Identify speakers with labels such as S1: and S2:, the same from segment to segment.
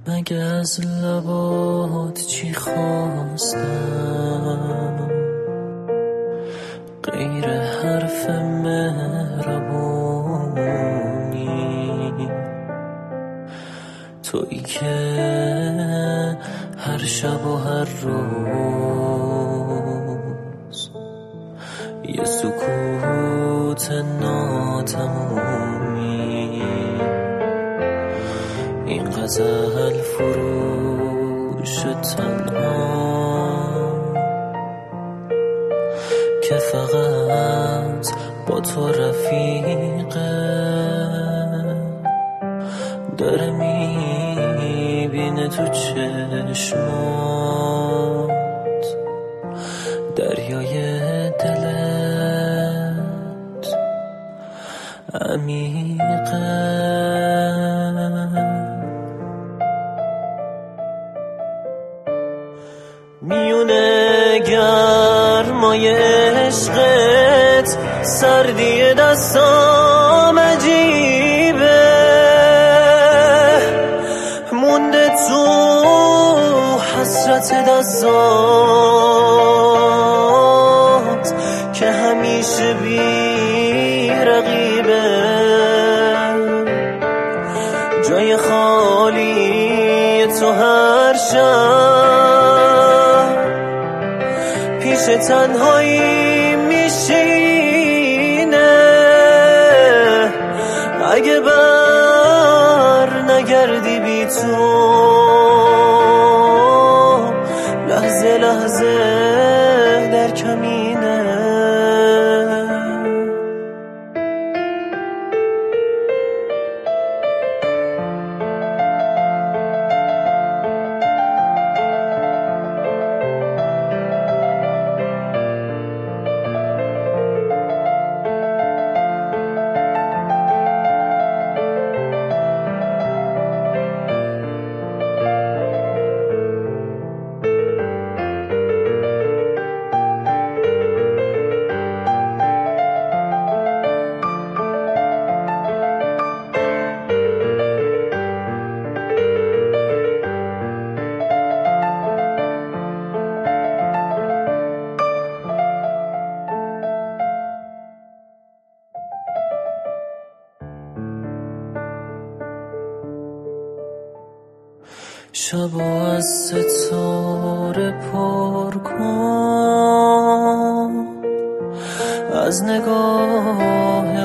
S1: مگه از لبات چی خواستم غیر حرف مهربونی؟ تویی که هر شب و هر روز یه سکوت ناتمومی، این غزل فروش تنها که فقط با تو رفیقه، داره میبینه تو چشمات دریای دلت عمیقه. میونه گرمای عشقت سردی دستام عجیبه، مونده تو حسرت دستات که همیشه بی رقیبه، جای خالی تو هر شب پیش تنهایی میشینه، اگه بر نگردی بی تو لحظه لحظه در کمینه. شبو از ستاره پر کن، از نگاه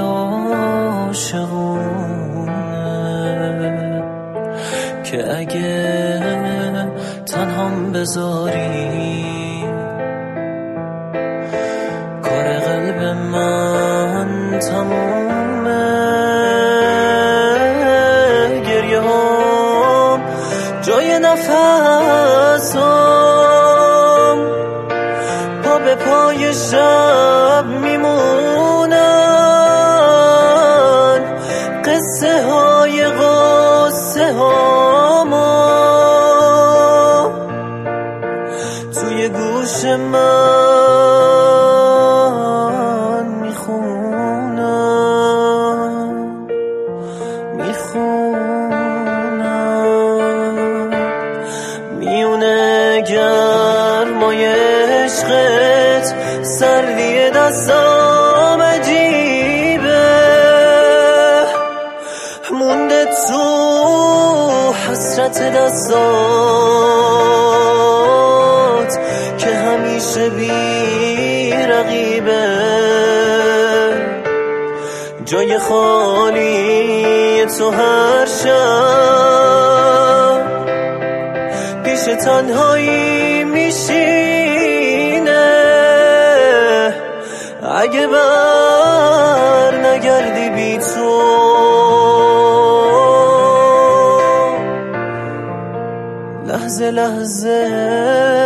S1: عاشقونه که اگه تنهام بذاری کار قلب من تمومه. گریه هم جای نفسم پا به پای شب میمونن، قصه های قصه هامو توی گوش من میخونن. میونه گرمای عشقت سردی دستام عجیبه، مونده تو حسرت دستات که همیشه بی رقیبه، جای خالی تو هر شب پیش تنهایی میشینه، اگه بر نگردی بی تو لحظه لحظه